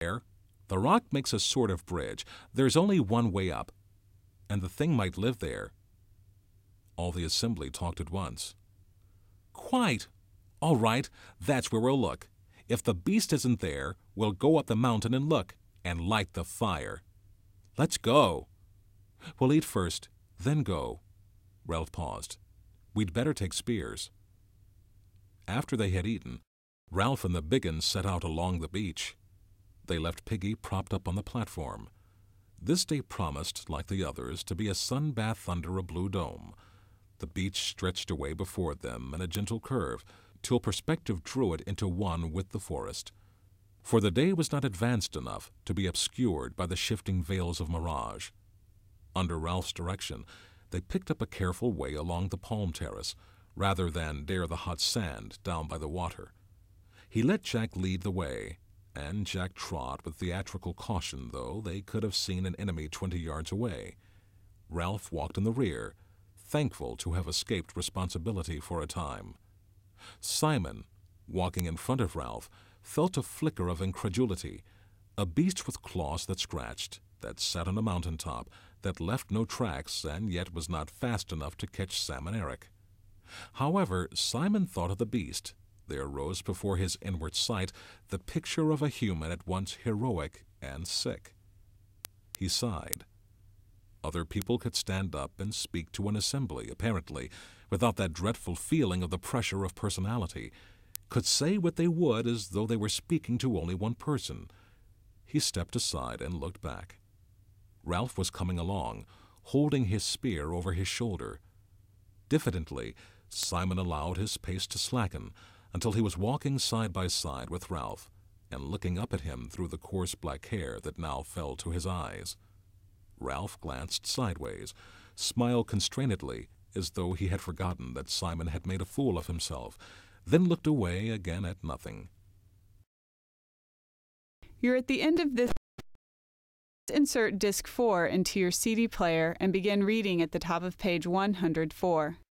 There, the rock makes a sort of bridge. There's only one way up, and the thing might live there. All the assembly talked at once. Quite. All right, that's where we'll look. If the beast isn't there, we'll go up the mountain and look, and light the fire. Let's go. We'll eat first, then go. Ralph paused. We'd better take spears. After they had eaten, Ralph and the Biggins set out along the beach. They left Piggy propped up on the platform. This day promised, like the others, to be a sun bath under a blue dome. The beach stretched away before them in a gentle curve, till perspective drew it into one with the forest. For the day was not advanced enough to be obscured by the shifting veils of mirage. Under Ralph's direction, they picked up a careful way along the palm terrace, rather than dare the hot sand down by the water. He let Jack lead the way, and Jack trod with theatrical caution, though they could have seen an enemy 20 yards away. Ralph walked in the rear, thankful to have escaped responsibility for a time. Simon, walking in front of Ralph, felt a flicker of incredulity. A beast with claws that scratched, that sat on a mountain-top, that left no tracks, and yet was not fast enough to catch Sam and Eric. However, Simon thought of the beast. There rose before his inward sight the picture of a human at once heroic and sick. He sighed. Other people could stand up and speak to an assembly, apparently, without that dreadful feeling of the pressure of personality, could say what they would as though they were speaking to only one person. He stepped aside and looked back. Ralph was coming along, holding his spear over his shoulder. Diffidently, Simon allowed his pace to slacken until he was walking side by side with Ralph and looking up at him through the coarse black hair that now fell to his eyes. Ralph glanced sideways, smiled constrainedly as though he had forgotten that Simon had made a fool of himself, then looked away again at nothing. You're at the end of this. Insert disc 4 into your CD player and begin reading at the top of page 104.